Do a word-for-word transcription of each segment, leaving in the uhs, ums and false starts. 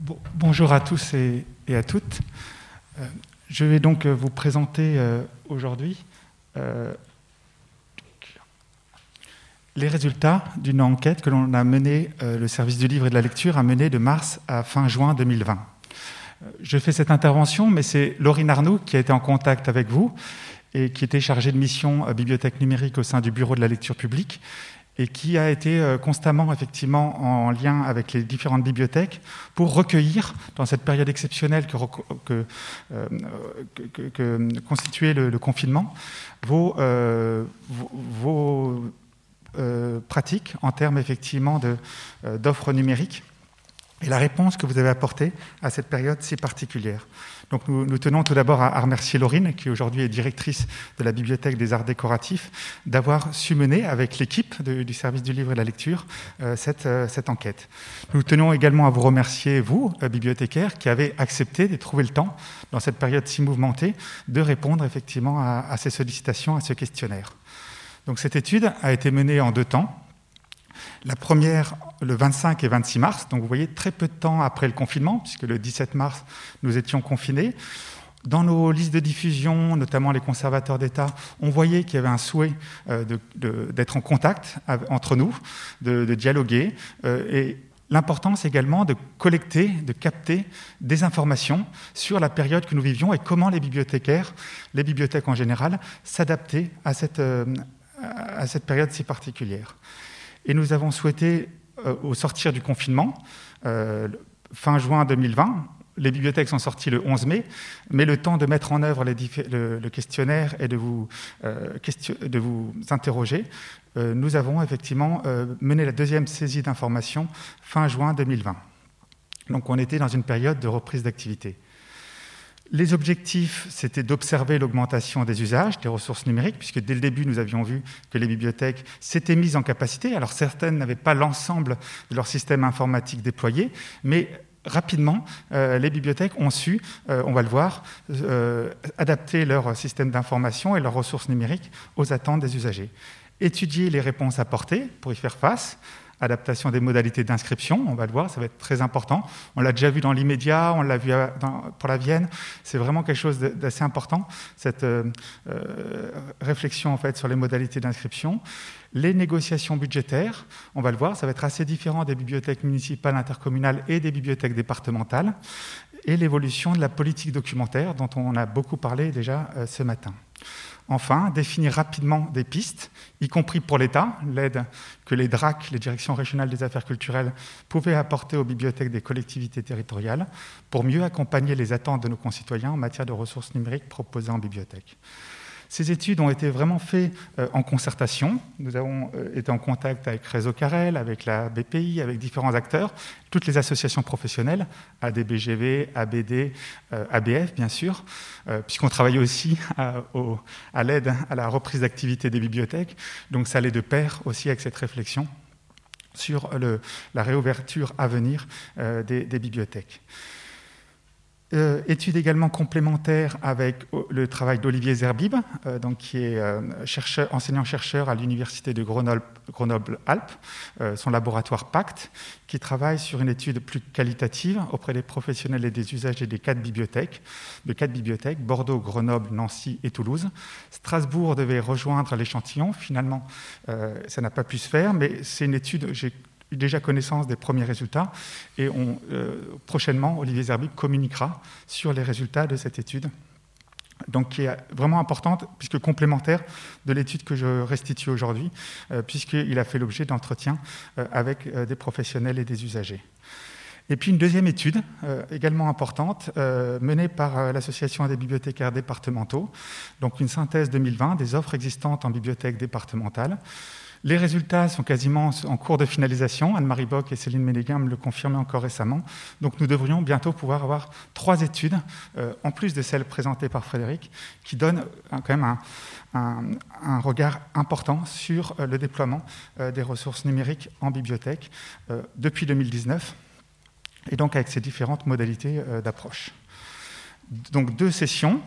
Bon, bonjour à tous et, et à toutes. Euh, je vais donc vous présenter euh, aujourd'hui euh, les résultats d'une enquête que l'on a menée, euh, le service du livre et de la lecture a menée de mars à fin juin deux mille vingt. Euh, je fais cette intervention, mais c'est Laurine Arnoux qui a été en contact avec vous et qui était chargée de mission euh, bibliothèque numérique au sein du bureau de la lecture publique, et qui a été constamment effectivement en lien avec les différentes bibliothèques pour recueillir, dans cette période exceptionnelle que, que, euh, que, que constituait le, le confinement, vos, euh, vos, vos euh, pratiques en termes effectivement de, euh, d'offres numériques et la réponse que vous avez apportée à cette période si particulière. Donc nous, nous tenons tout d'abord à, à remercier Laurine, qui aujourd'hui est directrice de la Bibliothèque des Arts Décoratifs, d'avoir su mener avec l'équipe de, du service du livre et de la lecture euh, cette, euh, cette enquête. Nous tenons également à vous remercier, vous, euh, bibliothécaires, qui avez accepté de trouver le temps, dans cette période si mouvementée, de répondre effectivement à, à ces sollicitations, à ce questionnaire. Donc cette étude a été menée en deux temps. La première, le vingt-cinq et vingt-six mars, donc vous voyez très peu de temps après le confinement, puisque le dix-sept mars, nous étions confinés. Dans nos listes de diffusion, notamment les conservateurs d'État, on voyait qu'il y avait un souhait euh, de, de, d'être en contact avec, entre nous, de, de dialoguer, euh, et l'importance également de collecter, de capter des informations sur la période que nous vivions et comment les bibliothécaires, les bibliothèques en général, s'adaptaient à cette, euh, à cette période si particulière. Et nous avons souhaité, euh, au sortir du confinement, euh, fin juin deux mille vingt, les bibliothèques sont sorties le onze mai, mais le temps de mettre en œuvre les diffé- le, le questionnaire et de vous, euh, question- de vous interroger, euh, nous avons effectivement euh, mené la deuxième saisie d'informations fin juin deux mille vingt. Donc on était dans une période de reprise d'activité. Les objectifs, c'était d'observer l'augmentation des usages, des ressources numériques, puisque dès le début, nous avions vu que les bibliothèques s'étaient mises en capacité. Alors certaines n'avaient pas l'ensemble de leur système informatique déployé, mais rapidement, euh, les bibliothèques ont su, euh, on va le voir, euh, adapter leur système d'information et leurs ressources numériques aux attentes des usagers. Étudier les réponses apportées pour y faire face. Adaptation des modalités d'inscription, on va le voir, ça va être très important. On l'a déjà vu dans l'immédiat, on l'a vu dans, pour la Vienne. C'est vraiment quelque chose d'assez important, cette euh, euh, réflexion en fait, sur les modalités d'inscription. Les négociations budgétaires, on va le voir, ça va être assez différent des bibliothèques municipales, intercommunales et des bibliothèques départementales. Et l'évolution de la politique documentaire, dont on a beaucoup parlé déjà euh, ce matin. Enfin, définir rapidement des pistes, y compris pour l'État, l'aide que les D R A C, les directions régionales des affaires culturelles, pouvaient apporter aux bibliothèques des collectivités territoriales pour mieux accompagner les attentes de nos concitoyens en matière de ressources numériques proposées en bibliothèque. Ces études ont été vraiment faites euh, en concertation. Nous avons euh, été en contact avec Réseau Carrel, avec la B P I, avec différents acteurs, toutes les associations professionnelles, A D B G V, A B D, euh, A B F bien sûr, euh, puisqu'on travaille aussi à, au, à l'aide à la reprise d'activité des bibliothèques. Donc ça allait de pair aussi avec cette réflexion sur le, la réouverture à venir euh, des, des bibliothèques. Euh, étude également complémentaire avec le travail d'Olivier Zerbib, euh, donc, qui est euh, chercheur, enseignant-chercheur à l'Université de Grenoble, Grenoble-Alpes, euh, son laboratoire PACT, qui travaille sur une étude plus qualitative auprès des professionnels et des usagers des quatre bibliothèques, de quatre bibliothèques, Bordeaux, Grenoble, Nancy et Toulouse. Strasbourg devait rejoindre l'échantillon, finalement euh, ça n'a pas pu se faire, mais c'est une étude, j'ai eu déjà connaissance des premiers résultats et on, euh, prochainement, Olivier Zerbib communiquera sur les résultats de cette étude, donc qui est vraiment importante, puisque complémentaire de l'étude que je restitue aujourd'hui, euh, puisqu'il a fait l'objet d'entretiens euh, avec euh, des professionnels et des usagers. Et puis une deuxième étude, euh, également importante, euh, menée par euh, l'Association des bibliothécaires départementaux, donc une synthèse deux mille vingt des offres existantes en bibliothèque départementale. Les résultats sont quasiment en cours de finalisation. Anne-Marie Bock et Céline Ménéguin me le confirmaient encore récemment. Donc nous devrions bientôt pouvoir avoir trois études, euh, en plus de celles présentées par Frédéric, qui donnent euh, quand même un, un, un regard important sur euh, le déploiement euh, des ressources numériques en bibliothèque euh, depuis deux mille dix-neuf, et donc avec ces différentes modalités euh, d'approche. Donc deux sessions.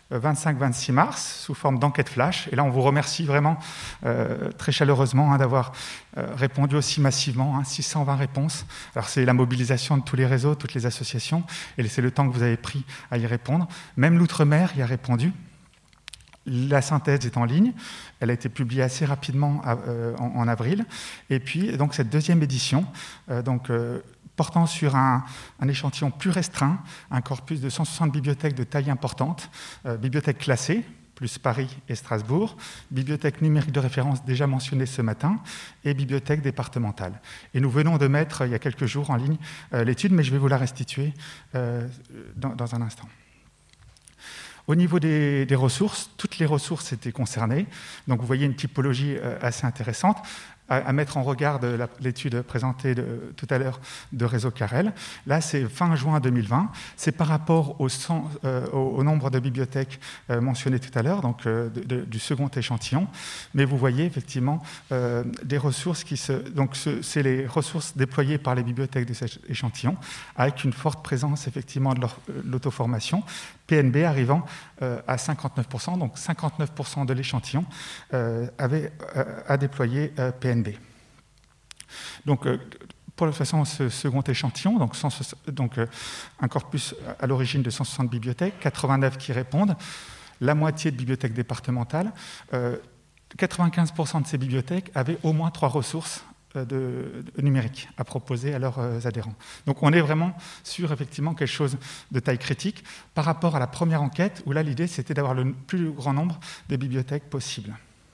vingt-cinq vingt-six mars, sous forme d'enquête flash. Et là, on vous remercie vraiment euh, très chaleureusement hein, d'avoir euh, répondu aussi massivement, hein, six cent vingt réponses. Alors, c'est la mobilisation de tous les réseaux, toutes les associations, et c'est le temps que vous avez pris à y répondre. Même l'Outre-mer y a répondu. La synthèse est en ligne, elle a été publiée assez rapidement euh, en, en avril. Et puis, donc, cette deuxième édition, euh, donc, euh, portant sur un, un échantillon plus restreint, un corpus de cent soixante bibliothèques de taille importante, euh, bibliothèques classées, plus Paris et Strasbourg, bibliothèque numérique de référence déjà mentionnée ce matin, et bibliothèque départementale. Et nous venons de mettre, il y a quelques jours, en ligne euh, l'étude, mais je vais vous la restituer euh, dans, dans un instant. Au niveau des, des ressources, toutes les ressources étaient concernées. Donc vous voyez une typologie euh, assez intéressante à, à mettre en regard de l'étude présentée de, tout à l'heure de Réseau Carrel. Là, c'est fin juin deux mille vingt. C'est par rapport au, cent, euh, au, au nombre de bibliothèques euh, mentionnées tout à l'heure, donc euh, de, de, du second échantillon. Mais vous voyez effectivement euh, des ressources qui se... Donc ce, c'est les ressources déployées par les bibliothèques de cet échantillon, avec une forte présence effectivement de leur, euh, l'auto-formation. P N B arrivant euh, à cinquante-neuf pour cent, donc cinquante-neuf pour cent de l'échantillon euh, avait euh, à déployer euh, P N B. Donc, euh, pour la façon, ce second échantillon, donc, cent, donc euh, un corpus à l'origine de cent soixante bibliothèques, quatre-vingt-neuf qui répondent, la moitié de bibliothèques départementales, euh, quatre-vingt-quinze pour cent de ces bibliothèques avaient au moins trois ressources De, de numérique à proposer à leurs euh, adhérents. Donc on est vraiment sur effectivement quelque chose de taille critique par rapport à la première enquête où là l'idée c'était d'avoir le plus grand nombre de bibliothèques possible.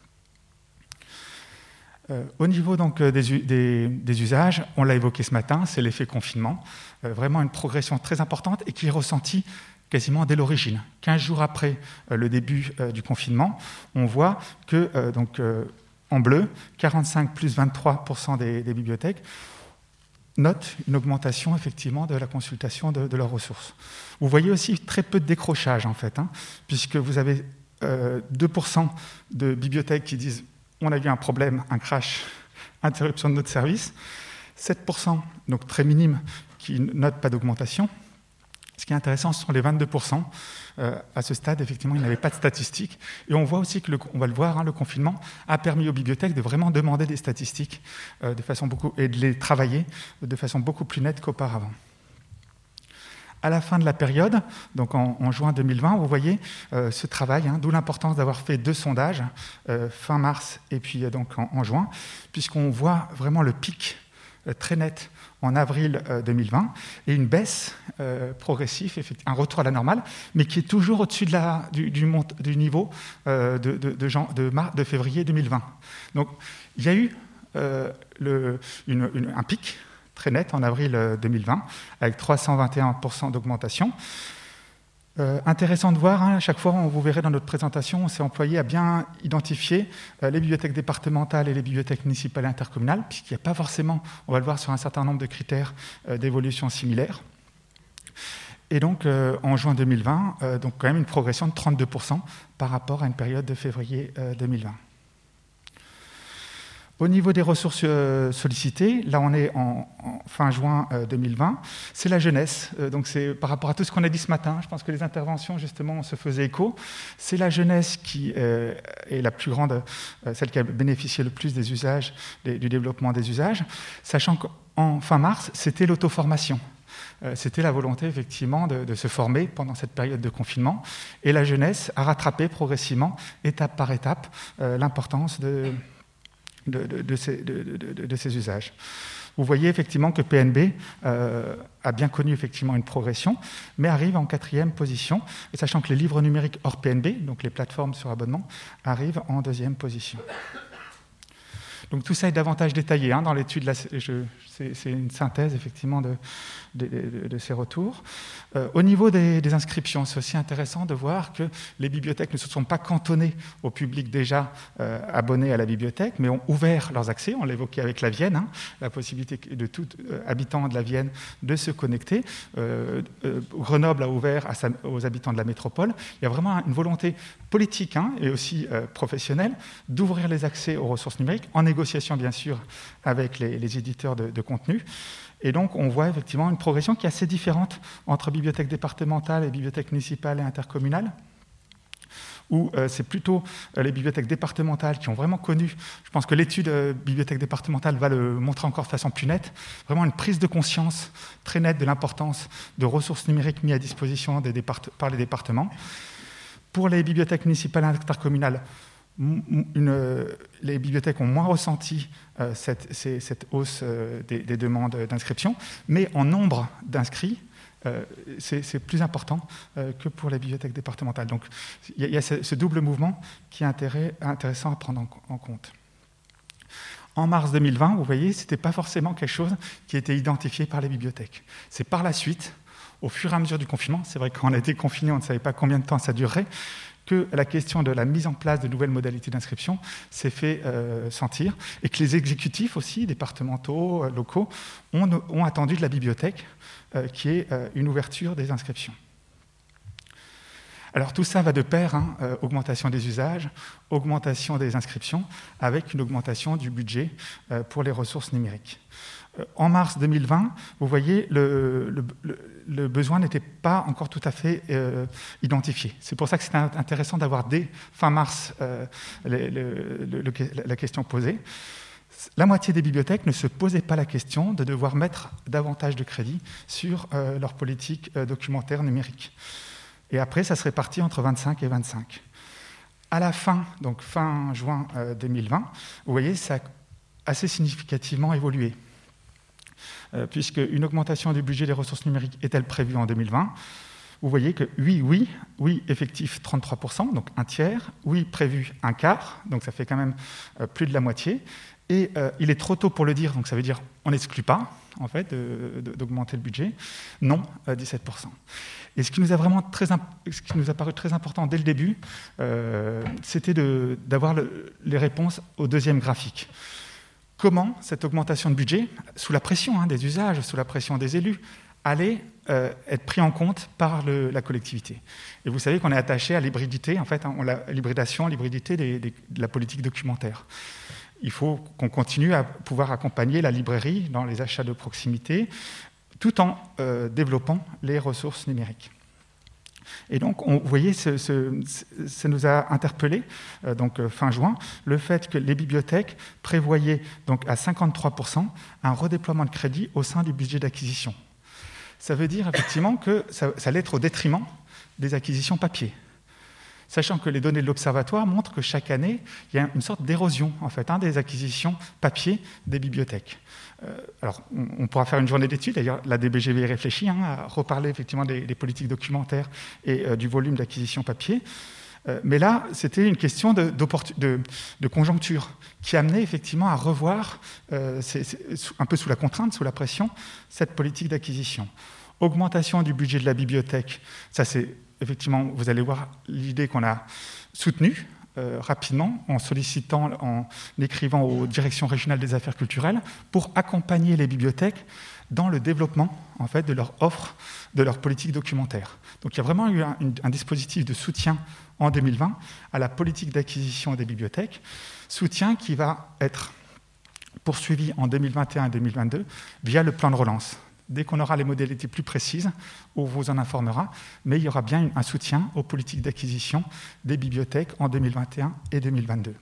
Euh, au niveau donc des, des, des usages, on l'a évoqué ce matin, c'est l'effet confinement, euh, vraiment une progression très importante et qui est ressentie quasiment dès l'origine. quinze jours après euh, le début euh, du confinement, on voit que euh, donc euh, en bleu, quarante-cinq plus vingt-trois pour cent des, des bibliothèques notent une augmentation effectivement de la consultation de, de leurs ressources. Vous voyez aussi très peu de décrochage en fait, hein, puisque vous avez euh, deux pour cent de bibliothèques qui disent on a eu un problème, un crash, interruption de notre service, sept pour cent, donc très minime, qui ne notent pas d'augmentation. Ce qui est intéressant, ce sont les vingt-deux pour cent. Euh, à ce stade, effectivement, il n'y avait pas de statistiques. Et on voit aussi que, le, on va le voir, hein, le confinement a permis aux bibliothèques de vraiment demander des statistiques euh, de façon beaucoup, et de les travailler de façon beaucoup plus nette qu'auparavant. À la fin de la période, donc en, en juin deux mille vingt, vous voyez euh, ce travail, hein, d'où l'importance d'avoir fait deux sondages, euh, fin mars et puis euh, donc en, en juin, puisqu'on voit vraiment le pic euh, très net en avril deux mille vingt, et une baisse euh, progressive, un retour à la normale, mais qui est toujours au-dessus de la, du, du, du niveau euh, de, de, de, Jean, de, mars, de février deux mille vingt. Donc il y a eu euh, le, une, une, un pic très net en avril deux mille vingt, avec trois cent vingt et un pour cent d'augmentation. Euh, intéressant de voir, hein, à chaque fois, on, vous verrez dans notre présentation, on s'est employé à bien identifier euh, les bibliothèques départementales et les bibliothèques municipales et intercommunales, puisqu'il n'y a pas forcément, on va le voir sur un certain nombre de critères euh, d'évolution similaires. Et donc, euh, en juin deux mille vingt, euh, donc quand même une progression de trente-deux pour cent par rapport à une période de février euh, deux mille vingt. Au niveau des ressources euh, sollicitées, là on est en, en fin juin euh, deux mille vingt, c'est la jeunesse. Euh, donc c'est par rapport à tout ce qu'on a dit ce matin, je pense que les interventions justement se faisaient écho. C'est la jeunesse qui euh, est la plus grande, euh, celle qui a bénéficié le plus des usages, des, du développement des usages, sachant qu'en fin mars, c'était l'auto-formation. Euh, c'était la volonté effectivement de, de se former pendant cette période de confinement. Et la jeunesse a rattrapé progressivement, étape par étape, euh, l'importance de... De, de, de, ces, de, de, de ces usages. Vous voyez effectivement que P N B euh, a bien connu effectivement une progression, mais arrive en quatrième position, et sachant que les livres numériques hors P N B, donc les plateformes sur abonnement, arrivent en deuxième position. Donc tout ça est davantage détaillé hein, dans l'étude. C'est, c'est une synthèse effectivement de, de, de, de ces retours. Euh, au niveau des, des inscriptions, c'est aussi intéressant de voir que les bibliothèques ne se sont pas cantonnées au public déjà euh, abonné à la bibliothèque, mais ont ouvert leurs accès. On l'évoquait avec la Vienne, hein, la possibilité de tout euh, habitant de la Vienne de se connecter. Euh, euh, Grenoble a ouvert à sa, aux habitants de la métropole. Il y a vraiment une volonté politique hein, et aussi euh, professionnelle d'ouvrir les accès aux ressources numériques, en négociation bien sûr avec les, les éditeurs de, de contenu. Et donc, on voit effectivement une progression qui est assez différente entre bibliothèques départementales et bibliothèques municipales et intercommunales. où euh, c'est plutôt euh, les bibliothèques départementales qui ont vraiment connu, je pense que l'étude euh, bibliothèque départementale va le montrer encore de façon plus nette, vraiment une prise de conscience très nette de l'importance de ressources numériques mises à disposition des départ- par les départements. Pour les bibliothèques municipales intercommunales, Une, les bibliothèques ont moins ressenti euh, cette, ces, cette hausse euh, des, des demandes d'inscription, mais en nombre d'inscrits, euh, c'est, c'est plus important euh, que pour les bibliothèques départementales. Donc il y, y a ce, ce double mouvement qui est intérêt, intéressant à prendre en, en compte. En mars deux mille vingt, vous voyez, ce n'était pas forcément quelque chose qui était identifié par les bibliothèques. C'est par la suite, au fur et à mesure du confinement, c'est vrai que quand on a été confiné, on ne savait pas combien de temps ça durerait, que la question de la mise en place de nouvelles modalités d'inscription s'est fait euh, sentir, et que les exécutifs aussi, départementaux, euh, locaux, ont, ont attendu de la bibliothèque euh, qui est euh, une ouverture des inscriptions. Alors tout ça va de pair, hein, euh, augmentation des usages, augmentation des inscriptions, avec une augmentation du budget euh, pour les ressources numériques. En mars deux mille vingt, vous voyez, le, le, le besoin n'était pas encore tout à fait euh, identifié. C'est pour ça que c'était intéressant d'avoir dès fin mars euh, le, le, le, la question posée. La moitié des bibliothèques ne se posaient pas la question de devoir mettre davantage de crédit sur euh, leur politique euh, documentaire numérique. Et après, ça se répartit entre vingt-cinq et vingt-cinq. À la fin, donc fin juin euh, deux mille vingt, vous voyez, ça a assez significativement évolué. Euh, puisque une augmentation du budget des ressources numériques est-elle prévue en deux mille vingt? Vous voyez que oui, oui, oui, effectif trente-trois pour cent, donc un tiers, oui, prévu un quart, donc ça fait quand même euh, plus de la moitié, et euh, il est trop tôt pour le dire, donc ça veut dire on n'exclut pas, en fait, de, de, d'augmenter le budget, non, euh, dix-sept pour cent. Et ce qui nous a vraiment très, ce qui nous a paru très important dès le début, euh, c'était de, d'avoir le, les réponses au deuxième graphique. Comment cette augmentation de budget, sous la pression hein, des usages, sous la pression des élus, allait euh, être pris en compte par le, la collectivité. Et vous savez qu'on est attaché à l'hybridité, en fait, hein, on a, l'hybridation, l'hybridité des, des, de la politique documentaire. Il faut qu'on continue à pouvoir accompagner la librairie dans les achats de proximité, tout en euh, développant les ressources numériques. Et donc, on, vous voyez, ce, ce, ça nous a interpellés, euh, donc euh, fin juin, le fait que les bibliothèques prévoyaient donc à cinquante-trois pour cent un redéploiement de crédit au sein du budget d'acquisition. Ça veut dire effectivement que ça, ça allait être au détriment des acquisitions papier. Sachant que les données de l'Observatoire montrent que chaque année, il y a une sorte d'érosion en fait, hein, des acquisitions papier des bibliothèques. Euh, alors, on, on pourra faire une journée d'études, d'ailleurs la D B G V réfléchit hein, à reparler effectivement des, des politiques documentaires et euh, du volume d'acquisition papier. Euh, mais là, c'était une question de, de, de conjoncture qui amenait effectivement à revoir, euh, c'est, c'est, un peu sous la contrainte, sous la pression, cette politique d'acquisition. Augmentation du budget de la bibliothèque, ça c'est effectivement, vous allez voir l'idée qu'on a soutenue euh, rapidement en sollicitant, en écrivant aux directions régionales des affaires culturelles pour accompagner les bibliothèques dans le développement en fait, de leur offre, de leur politique documentaire. Donc il y a vraiment eu un, un dispositif de soutien en deux mille vingt à la politique d'acquisition des bibliothèques, soutien qui va être poursuivi en deux mille vingt et un et deux mille vingt-deux via le plan de relance. Dès qu'on aura les modalités plus précises, on vous en informera, mais il y aura bien un soutien aux politiques d'acquisition des bibliothèques en deux mille vingt et un et deux mille vingt-deux.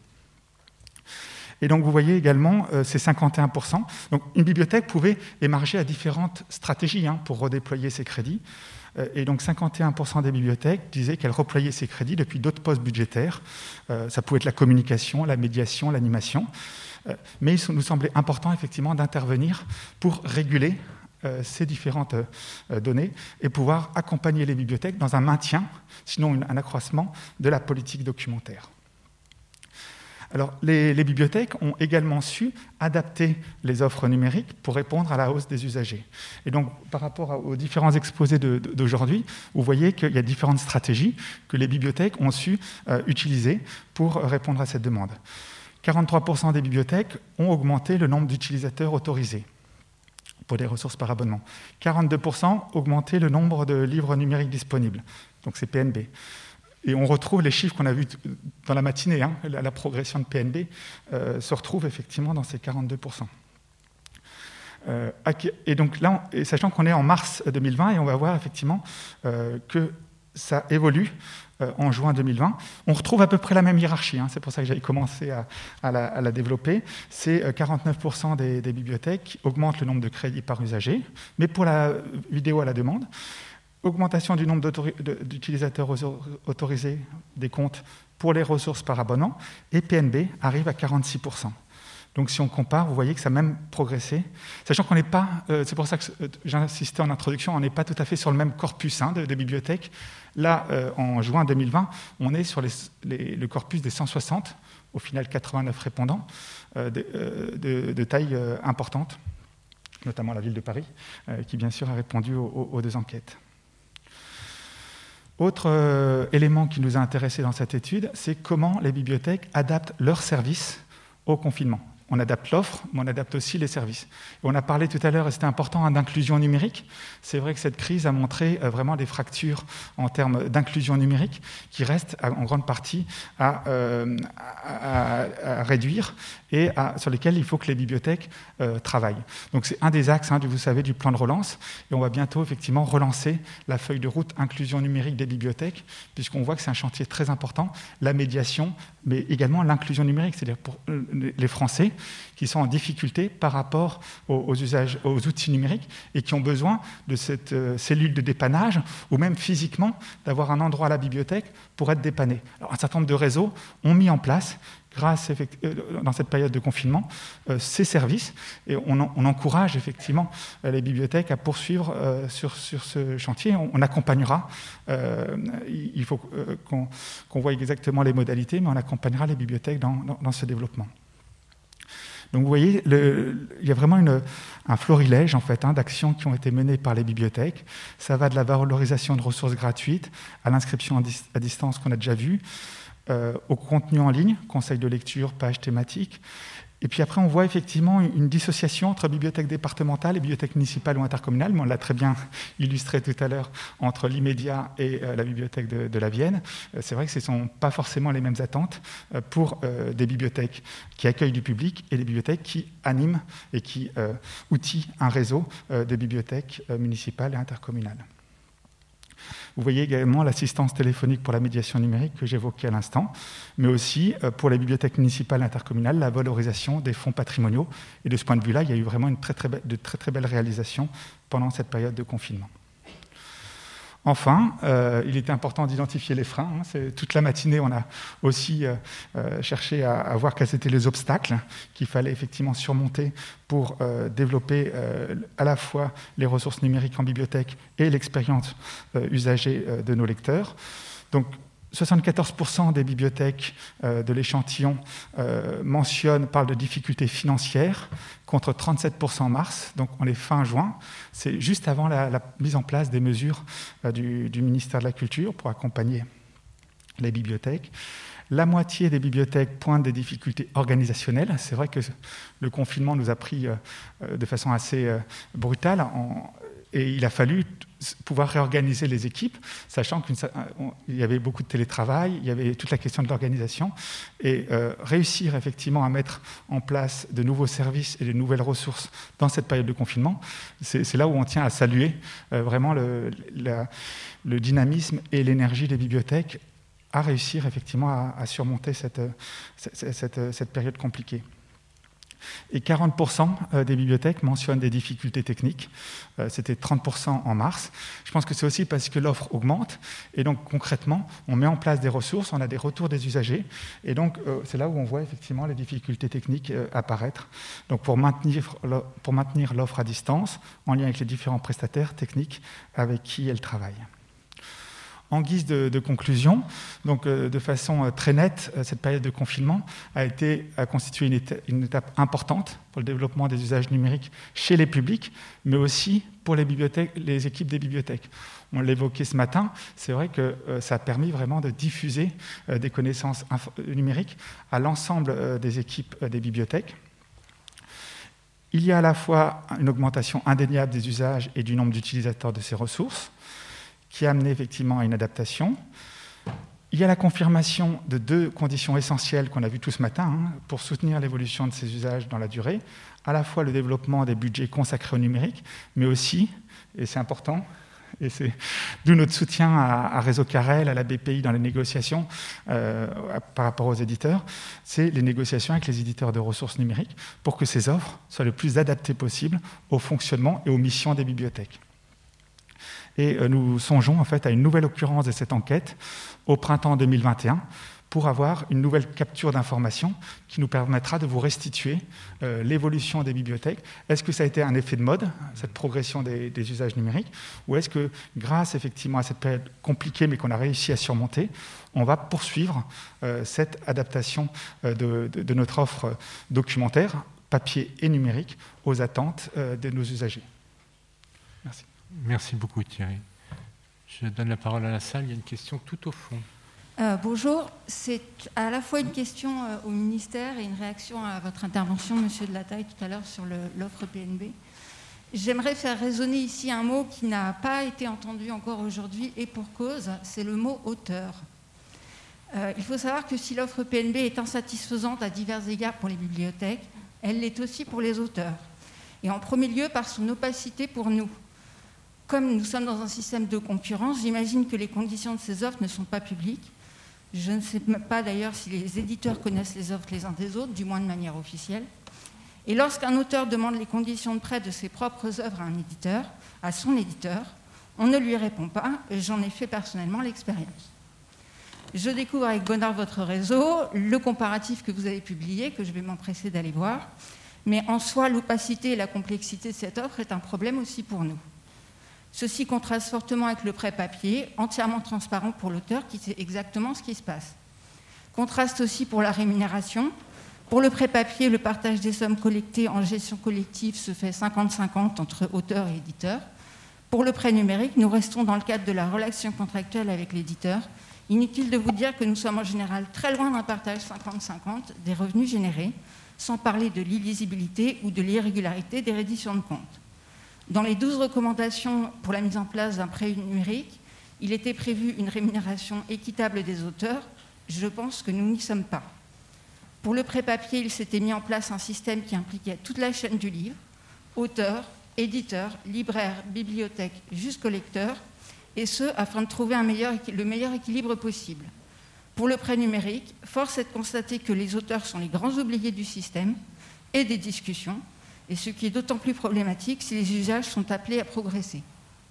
Et donc vous voyez également euh, ces cinquante et un pour cent. Donc une bibliothèque pouvait émarger à différentes stratégies hein, pour redéployer ses crédits. Euh, et donc cinquante et un pour cent des bibliothèques disaient qu'elles reployaient ses crédits depuis d'autres postes budgétaires. Euh, ça pouvait être la communication, la médiation, l'animation. Euh, mais il nous semblait important effectivement d'intervenir pour réguler Euh, ces différentes euh, données et pouvoir accompagner les bibliothèques dans un maintien, sinon une, un accroissement de la politique documentaire. Alors, les, les bibliothèques ont également su adapter les offres numériques pour répondre à la hausse des usagers. Et donc, par rapport aux différents exposés de, de, d'aujourd'hui, vous voyez qu'il y a différentes stratégies que les bibliothèques ont su euh, utiliser pour répondre à cette demande. quarante-trois pour cent des bibliothèques ont augmenté le nombre d'utilisateurs autorisés pour des ressources par abonnement. quarante-deux pour cent augmenter le nombre de livres numériques disponibles, donc c'est P N B. Et on retrouve les chiffres qu'on a vus dans la matinée, hein, la, la progression de P N B euh, se retrouve effectivement dans ces quarante-deux pour cent. Euh, et donc là, et sachant qu'on est en mars deux mille vingt, et on va voir effectivement euh, que ça évolue euh, en juin deux mille vingt. On retrouve à peu près la même hiérarchie, hein, c'est pour ça que j'avais commencé à, à, la, à la développer. C'est euh, quarante-neuf pour cent des, des bibliothèques qui augmentent le nombre de crédits par usager, mais pour la vidéo à la demande. Augmentation du nombre d'utilisateurs autorisés des comptes pour les ressources par abonnement, et P N B arrive à quarante-six pour cent. Donc si on compare, vous voyez que ça a même progressé, sachant qu'on n'est pas, euh, c'est pour ça que euh, j'insistais en introduction, on n'est pas tout à fait sur le même corpus hein, de, de bibliothèques. Là, euh, en juin deux mille vingt, on est sur les, les, le corpus des cent soixante, au final quatre-vingt-neuf répondants, euh, de, euh, de, de taille euh, importante, notamment la ville de Paris, euh, qui bien sûr a répondu aux, aux deux enquêtes. Autre euh, élément qui nous a intéressés dans cette étude, c'est comment les bibliothèques adaptent leurs services au confinement. On adapte l'offre, mais on adapte aussi les services. Et on a parlé tout à l'heure, et c'était important, hein, d'inclusion numérique. C'est vrai que cette crise a montré euh, vraiment des fractures en termes d'inclusion numérique qui restent à, en grande partie à, euh, à, à, à réduire et à, sur lesquels il faut que les bibliothèques euh, travaillent. Donc c'est un des axes, hein, vous savez, du plan de relance. Et on va bientôt effectivement relancer la feuille de route inclusion numérique des bibliothèques, puisqu'on voit que c'est un chantier très important, la médiation, mais également l'inclusion numérique, c'est-à-dire pour les Français qui sont en difficulté par rapport aux, aux usages, aux outils numériques et qui ont besoin de cette euh, cellule de dépannage ou même physiquement d'avoir un endroit à la bibliothèque pour être dépanné. Alors, un certain nombre de réseaux ont mis en place, grâce euh, dans cette période de confinement, euh, ces services et on, en, on encourage effectivement euh, les bibliothèques à poursuivre euh, sur, sur ce chantier. On, on accompagnera, euh, il faut euh, qu'on, qu'on voie exactement les modalités, mais on accompagnera les bibliothèques dans, dans, dans ce développement. Donc vous voyez, le, il y a vraiment une, un florilège en fait, hein, d'actions qui ont été menées par les bibliothèques. Ça va de la valorisation de ressources gratuites à l'inscription à, dis, à distance qu'on a déjà vu, euh, au contenu en ligne, conseils de lecture, pages thématiques. Et puis après, on voit effectivement une dissociation entre bibliothèques départementales et bibliothèques municipales ou intercommunales, mais on l'a très bien illustré tout à l'heure entre l'Immédiat et euh, la bibliothèque de, de la Vienne. Euh, c'est vrai que ce ne sont pas forcément les mêmes attentes euh, pour euh, des bibliothèques qui accueillent du public et des bibliothèques qui animent et qui euh, outillent un réseau euh, de bibliothèques euh, municipales et intercommunales. Vous voyez également l'assistance téléphonique pour la médiation numérique que j'évoquais à l'instant, mais aussi pour les bibliothèques municipales et intercommunales, la valorisation des fonds patrimoniaux. Et de ce point de vue-là, il y a eu vraiment une très, très be- de très, très belles réalisations pendant cette période de confinement. Enfin, euh, il était important d'identifier les freins. Hein. C'est, toute la matinée, on a aussi euh, euh, cherché à, à voir quels étaient les obstacles qu'il fallait effectivement surmonter pour euh, développer euh, à la fois les ressources numériques en bibliothèque et l'expérience euh, usagée euh, de nos lecteurs. Donc, soixante-quatorze pour cent des bibliothèques euh, de l'échantillon euh, mentionnent, parlent de difficultés financières, contre trente-sept pour cent en mars, donc on est fin juin. C'est juste avant la, la mise en place des mesures euh, du, du ministère de la Culture pour accompagner les bibliothèques. La moitié des bibliothèques pointent des difficultés organisationnelles. C'est vrai que le confinement nous a pris euh, de façon assez euh, brutale en, et il a fallu pouvoir réorganiser les équipes, sachant qu'il y avait beaucoup de télétravail, il y avait toute la question de l'organisation, et euh, réussir effectivement à mettre en place de nouveaux services et de nouvelles ressources dans cette période de confinement, c'est, c'est là où on tient à saluer euh, vraiment le, la, le dynamisme et l'énergie des bibliothèques à réussir effectivement à, à surmonter cette, cette, cette, cette période compliquée. Et quarante pour cent des bibliothèques mentionnent des difficultés techniques. C'était trente pour cent en mars. Je pense que c'est aussi parce que l'offre augmente. Et donc, concrètement, on met en place des ressources, on a des retours des usagers. Et donc, c'est là où on voit effectivement les difficultés techniques apparaître. Donc, pour maintenir, pour maintenir l'offre à distance, en lien avec les différents prestataires techniques avec qui elles travaillent. En guise de, de conclusion, donc euh, de façon euh, très nette, euh, cette période de confinement a, été, a constitué une étape, une étape importante pour le développement des usages numériques chez les publics, mais aussi pour les, bibliothèques, les équipes des bibliothèques. On l'évoquait ce matin, c'est vrai que euh, ça a permis vraiment de diffuser euh, des connaissances info- numériques à l'ensemble euh, des équipes euh, des bibliothèques. Il y a à la fois une augmentation indéniable des usages et du nombre d'utilisateurs de ces ressources, qui a amené effectivement à une adaptation. Il y a la confirmation de deux conditions essentielles qu'on a vues tout ce matin hein, pour soutenir l'évolution de ces usages dans la durée, à la fois le développement des budgets consacrés au numérique, mais aussi, et c'est important, Et c'est d'où notre soutien à, à Réseau Carrel, à la B P I dans les négociations euh, par rapport aux éditeurs. C'est les négociations avec les éditeurs de ressources numériques pour que ces offres soient le plus adaptées possible au fonctionnement et aux missions des bibliothèques. Et euh, nous songeons en fait à une nouvelle occurrence de cette enquête au printemps deux mille vingt et un pour avoir une nouvelle capture d'informations qui nous permettra de vous restituer euh, l'évolution des bibliothèques. Est-ce que ça a été un effet de mode, cette progression des, des usages numériques, ou est-ce que grâce effectivement à cette période compliquée mais qu'on a réussi à surmonter, on va poursuivre euh, cette adaptation euh, de, de, de notre offre documentaire, papier et numérique, aux attentes euh, de nos usagers. Merci. Merci beaucoup Thierry. Je donne la parole à la salle, il y a une question tout au fond. Euh, bonjour, c'est à la fois une question euh, au ministère et une réaction à votre intervention, Monsieur de la Taille, tout à l'heure sur le, l'offre P N B. J'aimerais faire résonner ici un mot qui n'a pas été entendu encore aujourd'hui, et pour cause, c'est le mot auteur. Euh, il faut savoir que si l'offre P N B est insatisfaisante à divers égards pour les bibliothèques, elle l'est aussi pour les auteurs. Et en premier lieu par son opacité pour nous. Comme nous sommes dans un système de concurrence, j'imagine que les conditions de ces offres ne sont pas publiques. Je ne sais pas d'ailleurs si les éditeurs connaissent les offres les uns des autres, du moins de manière officielle. Et lorsqu'un auteur demande les conditions de prêt de ses propres œuvres à un éditeur, à son éditeur, on ne lui répond pas, et j'en ai fait personnellement l'expérience. Je découvre avec bonheur votre réseau, le comparatif que vous avez publié, que je vais m'empresser d'aller voir, mais en soi, l'opacité et la complexité de cette offre est un problème aussi pour nous. Ceci contraste fortement avec le prêt papier, entièrement transparent pour l'auteur qui sait exactement ce qui se passe. Contraste aussi pour la rémunération. Pour le prêt papier, le partage des sommes collectées en gestion collective se fait cinquante cinquante entre auteur et éditeur. Pour le prêt numérique, nous restons dans le cadre de la relation contractuelle avec l'éditeur. Inutile de vous dire que nous sommes en général très loin d'un partage cinquante cinquante des revenus générés, sans parler de l'illisibilité ou de l'irrégularité des redditions de comptes. Dans les douze recommandations pour la mise en place d'un prêt numérique, il était prévu une rémunération équitable des auteurs. Je pense que nous n'y sommes pas. Pour le prêt papier, il s'était mis en place un système qui impliquait toute la chaîne du livre, auteurs, éditeurs, libraires, bibliothèques, jusqu'au lecteur, et ce, afin de trouver un meilleur, le meilleur équilibre possible. Pour le prêt numérique, force est de constater que les auteurs sont les grands oubliés du système et des discussions, et ce qui est d'autant plus problématique si les usages sont appelés à progresser.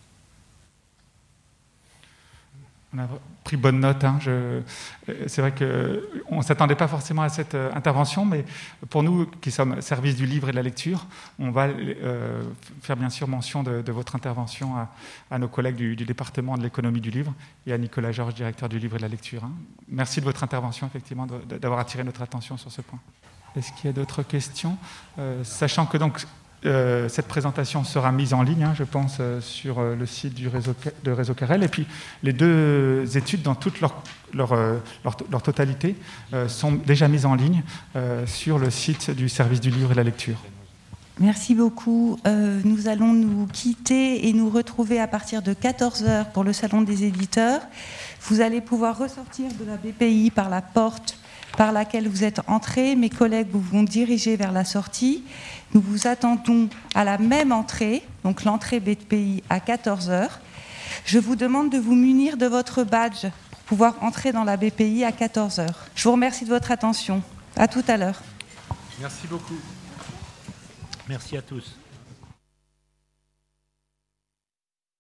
On a pris bonne note. Hein. Je, c'est vrai qu'on ne s'attendait pas forcément à cette euh, intervention, mais pour nous qui sommes service du livre et de la lecture, on va euh, faire bien sûr mention de, de votre intervention à, à nos collègues du, du département de l'économie du livre et à Nicolas Georges, directeur du livre et de la lecture. Hein. Merci de votre intervention, effectivement, de, d'avoir attiré notre attention sur ce point. Est-ce qu'il y a d'autres questions, euh, sachant que donc euh, cette présentation sera mise en ligne, hein, je pense, euh, sur euh, le site du réseau de Réseau Carrel, et puis les deux études, dans toute leur, leur, euh, leur, leur totalité, euh, sont déjà mises en ligne euh, sur le site du service du livre et de la lecture. Merci beaucoup. Euh, nous allons nous quitter et nous retrouver à partir de quatorze heures pour le Salon des éditeurs. Vous allez pouvoir ressortir de la B P I par la porte par laquelle vous êtes entrés. Mes collègues vous vont diriger vers la sortie. Nous vous attendons à la même entrée, donc l'entrée B P I à quatorze heures. Je vous demande de vous munir de votre badge pour pouvoir entrer dans la B P I à quatorze heures. Je vous remercie de votre attention. À tout à l'heure. Merci beaucoup. Merci à tous.